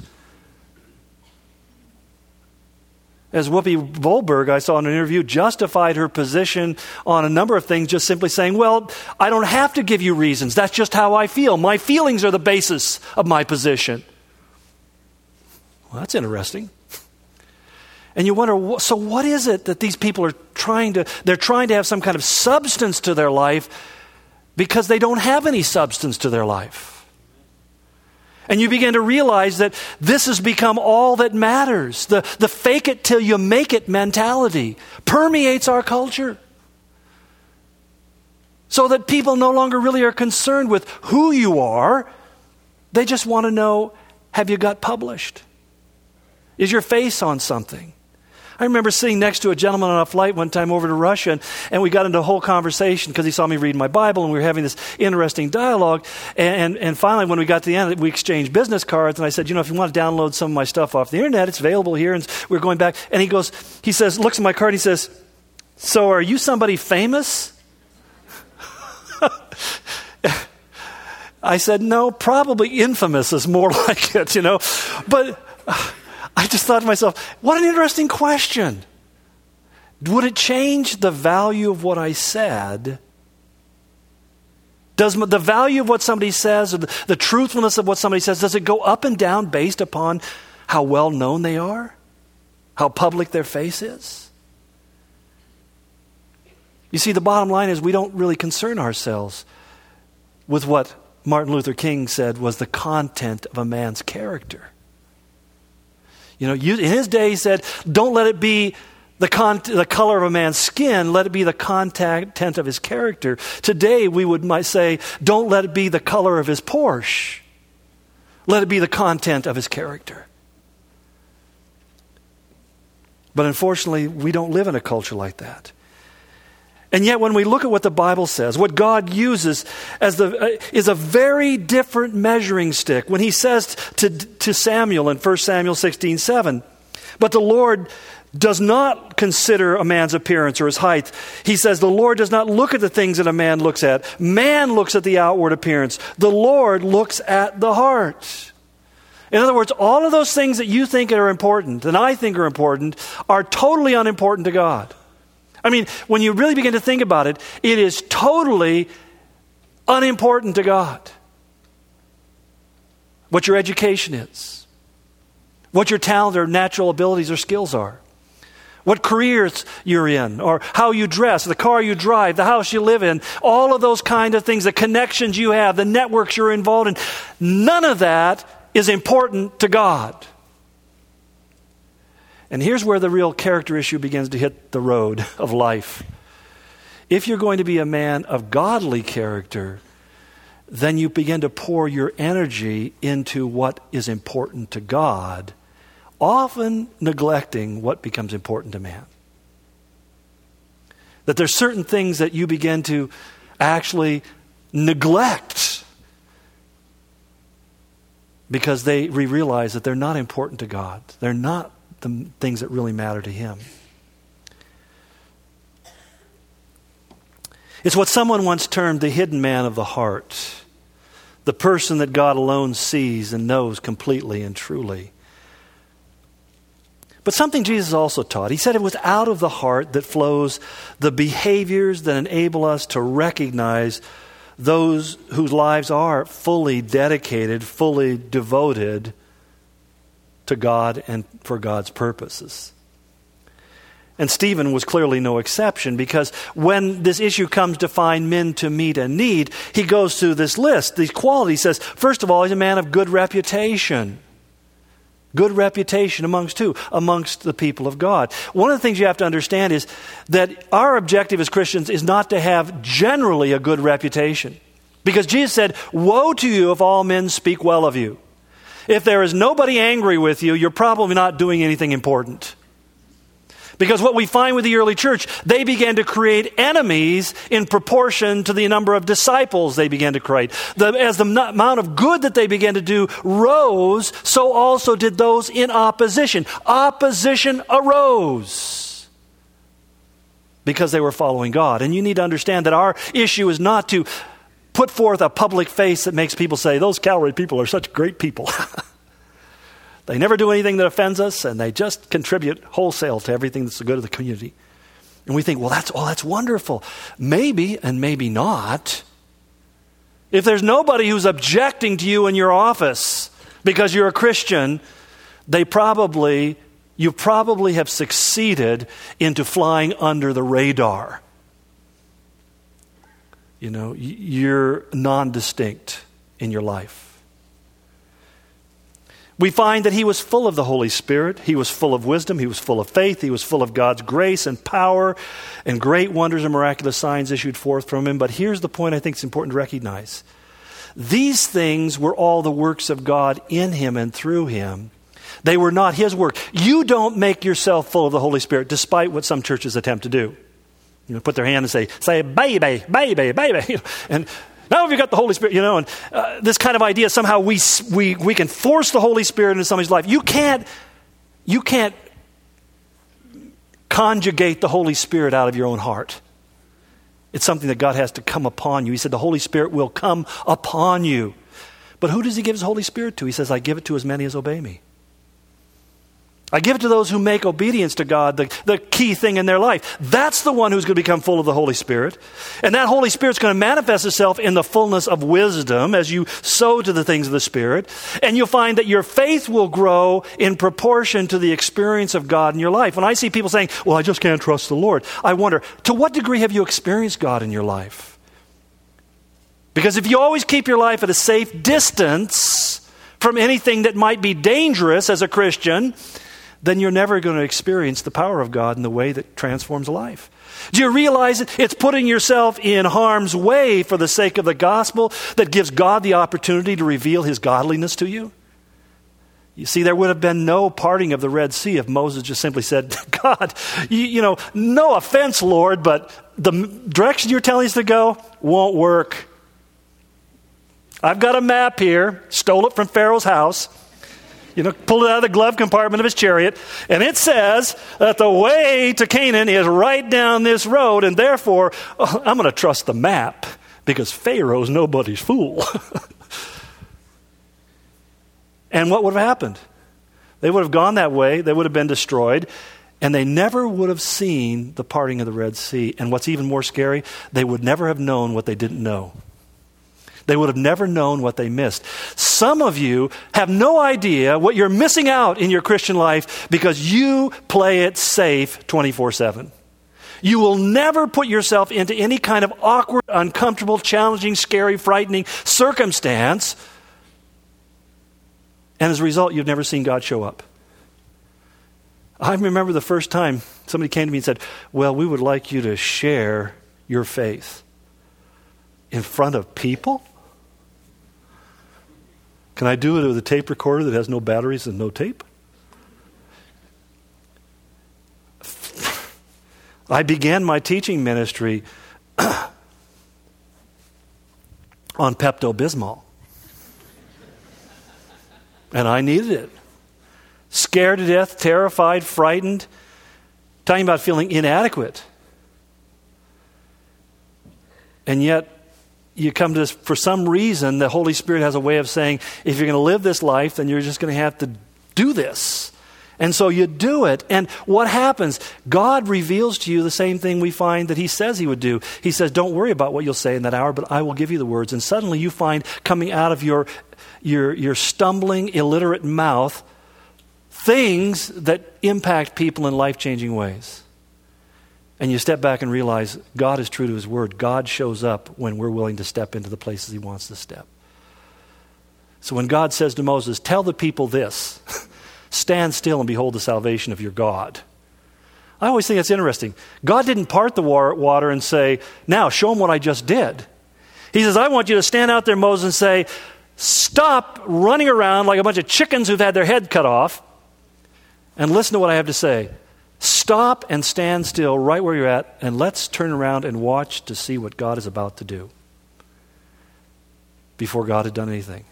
As Whoopi Goldberg, I saw in an interview, justified her position on a number of things, just simply saying, well, I don't have to give you reasons. That's just how I feel. My feelings are the basis of my position. Well, that's interesting. And you wonder, so what is it that these people are trying to have some kind of substance to their life because they don't have any substance to their life. And you begin to realize that this has become all that matters. The fake it till you make it mentality permeates our culture. So that people no longer really are concerned with who you are. They just want to know, have you got published? Is your face on something? I remember sitting next to a gentleman on a flight one time over to Russia, and we got into a whole conversation because he saw me reading my Bible, and we were having this interesting dialogue. And finally, when we got to the end, we exchanged business cards, and I said, if you want to download some of my stuff off the internet, it's available here. And we're going back, and he says, looks at my card, and he says, so are you somebody famous? I said, no, probably infamous is more like it, But I just thought to myself, what an interesting question. Would it change the value of what I said? Does the value of what somebody says, or the truthfulness of what somebody says, does it go up and down based upon how well known they are? How public their face is? You see, the bottom line is we don't really concern ourselves with what Martin Luther King said was the content of a man's character. In his day, he said, don't let it be the color of a man's skin, let it be the content of his character. Today, we might say, don't let it be the color of his Porsche. Let it be the content of his character. But unfortunately, we don't live in a culture like that. And yet when we look at what the Bible says, what God uses is a very different measuring stick. When he says to Samuel in 1 Samuel 16:7, but the Lord does not consider a man's appearance or his height. He says the Lord does not look at the things that a man looks at. Man looks at the outward appearance. The Lord looks at the heart. In other words, all of those things that you think are important and I think are important are totally unimportant to God. I mean, when you really begin to think about it, it is totally unimportant to God what your education is, what your talent or natural abilities or skills are, what careers you're in, or how you dress, the car you drive, the house you live in, all of those kind of things, the connections you have, the networks you're involved in. None of that is important to God. And here's where the real character issue begins to hit the road of life. If you're going to be a man of godly character, then you begin to pour your energy into what is important to God, often neglecting what becomes important to man. That there's certain things that you begin to actually neglect because we realize that they're not important to God. They're not the things that really matter to Him. It's what someone once termed the hidden man of the heart, the person that God alone sees and knows completely and truly. But something Jesus also taught. He said it was out of the heart that flows the behaviors that enable us to recognize those whose lives are fully dedicated, fully devoted to God and for God's purposes. And Stephen was clearly no exception, because when this issue comes to find men to meet a need, he goes through this list, these qualities. He says, first of all, he's a man of good reputation. Good reputation amongst who? Amongst the people of God. One of the things you have to understand is that our objective as Christians is not to have generally a good reputation. Because Jesus said, woe to you if all men speak well of you. If there is nobody angry with you, you're probably not doing anything important. Because what we find with the early church, they began to create enemies in proportion to the number of disciples they began to create. As the amount of good that they began to do rose, so also did those in opposition. Opposition arose because they were following God. And you need to understand that our issue is not to put forth a public face that makes people say, those Calvary people are such great people. They never do anything that offends us, and they just contribute wholesale to everything that's the good of the community. And we think, well, that's wonderful. Maybe and maybe not. If there's nobody who's objecting to you in your office because you're a Christian, you probably have succeeded into flying under the radar. You know, you're non-distinct in your life. We find that he was full of the Holy Spirit. He was full of wisdom. He was full of faith. He was full of God's grace and power, and great wonders and miraculous signs issued forth from him. But here's the point I think it's important to recognize. These things were all the works of God in him and through him. They were not his work. You don't make yourself full of the Holy Spirit, despite what some churches attempt to do. You know, put their hand and say, baby, baby, baby. And now you've got the Holy Spirit, and this kind of idea, somehow we can force the Holy Spirit into somebody's life. You can't conjugate the Holy Spirit out of your own heart. It's something that God has to come upon you. He said the Holy Spirit will come upon you. But who does he give his Holy Spirit to? He says, I give it to as many as obey me. I give it to those who make obedience to God the key thing in their life. That's the one who's going to become full of the Holy Spirit. And that Holy Spirit's going to manifest itself in the fullness of wisdom as you sow to the things of the Spirit. And you'll find that your faith will grow in proportion to the experience of God in your life. When I see people saying, well, I just can't trust the Lord, I wonder, to what degree have you experienced God in your life? Because if you always keep your life at a safe distance from anything that might be dangerous as a Christian, then you're never going to experience the power of God in the way that transforms a life. Do you realize it? It's putting yourself in harm's way for the sake of the gospel that gives God the opportunity to reveal his godliness to you? You see, there would have been no parting of the Red Sea if Moses just simply said, God, no offense, Lord, but the direction you're telling us to go won't work. I've got a map here, stole it from Pharaoh's house. Pulled it out of the glove compartment of his chariot, and it says that the way to Canaan is right down this road, and therefore, I'm going to trust the map, because Pharaoh's nobody's fool. And what would have happened? They would have gone that way, they would have been destroyed, and they never would have seen the parting of the Red Sea. And what's even more scary, they would never have known what they didn't know. They would have never known what they missed. Some of you have no idea what you're missing out in your Christian life because you play it safe 24/7. You will never put yourself into any kind of awkward, uncomfortable, challenging, scary, frightening circumstance. And as a result, you've never seen God show up. I remember the first time somebody came to me and said, well, we would like you to share your faith in front of people? Can I do it with a tape recorder that has no batteries and no tape? I began my teaching ministry on Pepto-Bismol. And I needed it. Scared to death, terrified, frightened, talking about feeling inadequate. And yet, you come to this, for some reason, the Holy Spirit has a way of saying, if you're going to live this life, then you're just going to have to do this. And so you do it. And what happens? God reveals to you the same thing we find that he says he would do. He says, don't worry about what you'll say in that hour, but I will give you the words. And suddenly you find coming out of your stumbling, illiterate mouth things that impact people in life-changing ways. And you step back and realize God is true to his word. God shows up when we're willing to step into the places he wants to step. So when God says to Moses, tell the people this, stand still and behold the salvation of your God. I always think that's interesting. God didn't part the water and say, now show them what I just did. He says, I want you to stand out there, Moses, and say, stop running around like a bunch of chickens who've had their head cut off and listen to what I have to say. Stop and stand still right where you're at, and let's turn around and watch to see what God is about to do before God had done anything.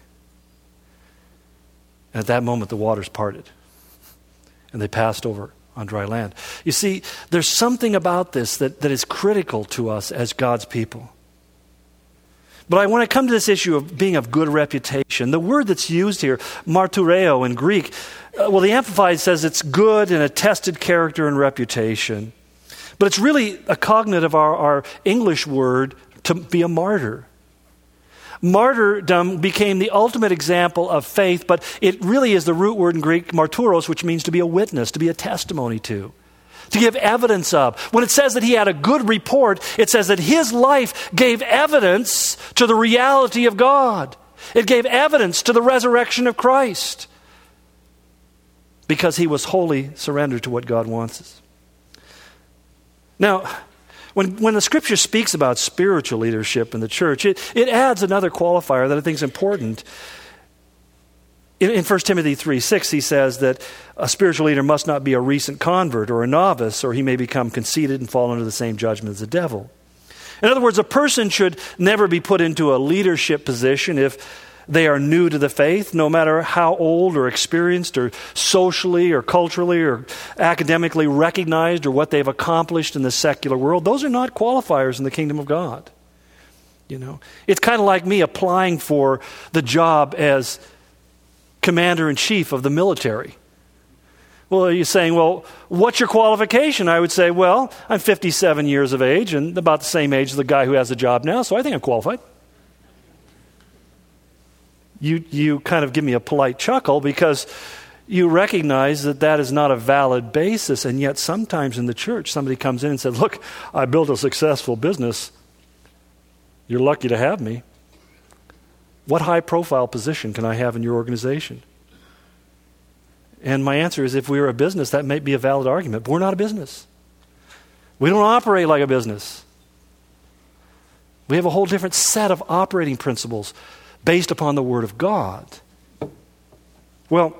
And at that moment, the waters parted, and they passed over on dry land. You see, there's something about this that is critical to us as God's people. But when I come to this issue of being of good reputation, the word that's used here, martureo in Greek, the Amplified says it's good and attested character and reputation. But it's really a cognate of our English word to be a martyr. Martyrdom became the ultimate example of faith, but it really is the root word in Greek, marturos, which means to be a witness, to be a testimony to give evidence of. When it says that he had a good report, it says that his life gave evidence to the reality of God. It gave evidence to the resurrection of Christ because he was wholly surrendered to what God wants us. Now, when the Scripture speaks about spiritual leadership in the church, it adds another qualifier that I think is important. In 1 Timothy 3:6, he says that a spiritual leader must not be a recent convert or a novice, or he may become conceited and fall under the same judgment as the devil. In other words, a person should never be put into a leadership position if they are new to the faith, no matter how old or experienced or socially or culturally or academically recognized or what they've accomplished in the secular world. Those are not qualifiers in the kingdom of God. You know, it's kind of like me applying for the job as commander-in-chief of the military. Well, are you saying, well, what's your qualification? I would say, well, I'm 57 years of age and about the same age as the guy who has the job now, so I think I'm qualified. You kind of give me a polite chuckle because you recognize that that is not a valid basis, and yet sometimes in the church somebody comes in and says, look, I built a successful business. You're lucky to have me. What high-profile position can I have in your organization? And my answer is, if we were a business, that may be a valid argument, but we're not a business. We don't operate like a business. We have a whole different set of operating principles based upon the Word of God. Well,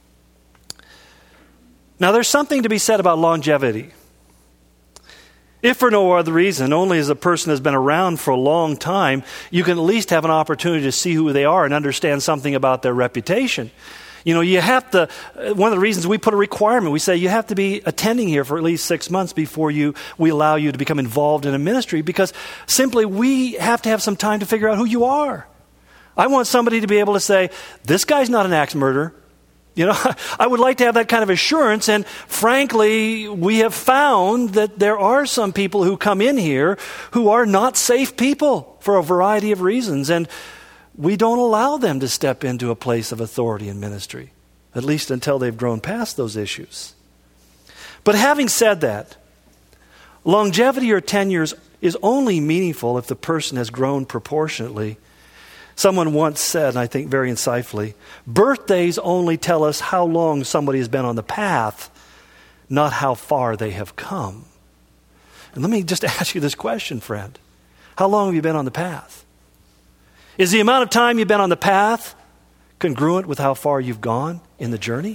now there's something to be said about longevity. If for no other reason, only as a person has been around for a long time, you can at least have an opportunity to see who they are and understand something about their reputation. You know, you have to, one of the reasons we put a requirement, we say you have to be attending here for at least 6 months before we allow you to become involved in a ministry, because simply we have to have some time to figure out who you are. I want somebody to be able to say, this guy's not an axe murderer. You know, I would like to have that kind of assurance, and frankly, we have found that there are some people who come in here who are not safe people for a variety of reasons, and we don't allow them to step into a place of authority in ministry, at least until they've grown past those issues. But having said that, longevity or tenure is only meaningful if the person has grown proportionately. Someone once said, and I think very insightfully, birthdays only tell us how long somebody has been on the path, not how far they have come. And let me just ask you this question, friend. How long have you been on the path? Is the amount of time you've been on the path congruent with how far you've gone in the journey?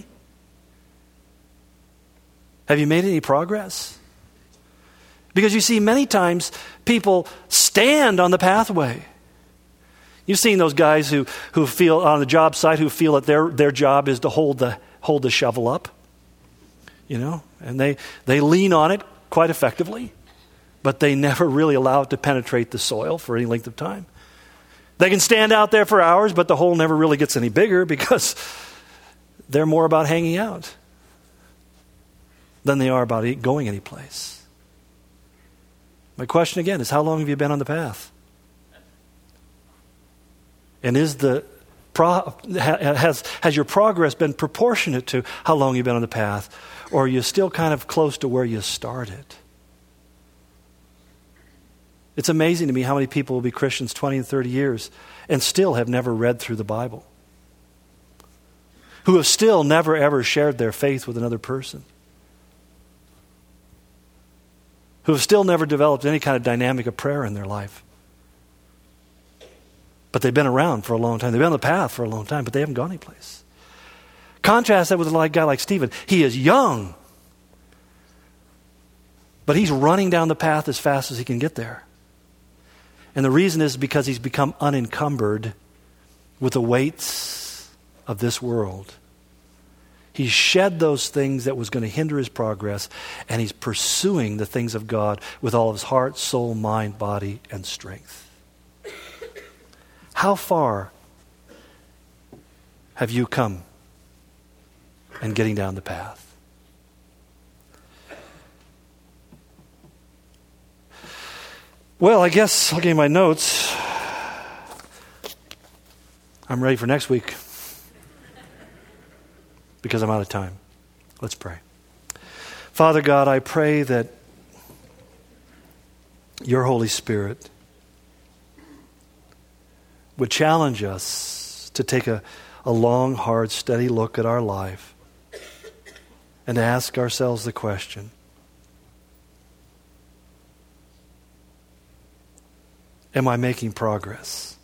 Have you made any progress? Because you see, many times people stand on the pathway. You've seen those guys who feel on the job site, who feel that their job is to hold the shovel up, and they lean on it quite effectively, but they never really allow it to penetrate the soil for any length of time. They can stand out there for hours, but the hole never really gets any bigger because they're more about hanging out than they are about going any place. My question again is, how long have you been on the path? And has your progress been proportionate to how long you've been on the path? Or are you still kind of close to where you started? It's amazing to me how many people will be Christians 20 and 30 years and still have never read through the Bible. Who have still never ever shared their faith with another person. Who have still never developed any kind of dynamic of prayer in their life. But they've been around for a long time. They've been on the path for a long time, but they haven't gone anyplace. Contrast that with a guy like Stephen. He is young, but he's running down the path as fast as he can get there. And the reason is because he's become unencumbered with the weights of this world. He's shed those things that was going to hinder his progress, and he's pursuing the things of God with all of his heart, soul, mind, body, and strength. How far have you come in getting down the path? Well, I guess looking at my notes, I'm ready for next week because I'm out of time. Let's pray. Father God, I pray that your Holy Spirit would challenge us to take a long, hard, steady look at our life and to ask ourselves the question, am I making progress?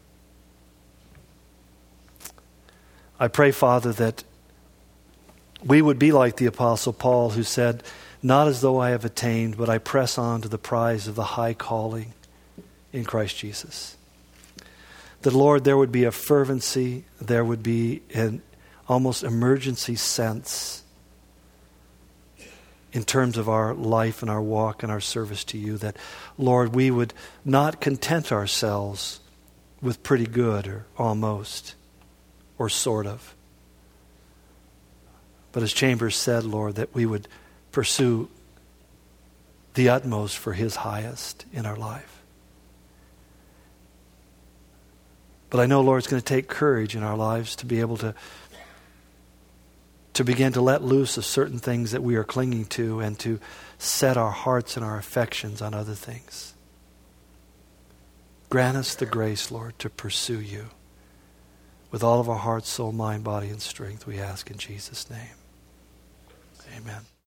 I pray, Father, that we would be like the Apostle Paul, who said, not as though I have attained, but I press on to the prize of the high calling in Christ Jesus. That, Lord, there would be a fervency, there would be an almost emergency sense in terms of our life and our walk and our service to you, that, Lord, we would not content ourselves with pretty good or almost or sort of. But as Chambers said, Lord, that we would pursue the utmost for his highest in our life. But I know, Lord, it's going to take courage in our lives to be able to begin to let loose of certain things that we are clinging to and to set our hearts and our affections on other things. Grant us the grace, Lord, to pursue you with all of our heart, soul, mind, body, and strength, we ask in Jesus' name. Amen.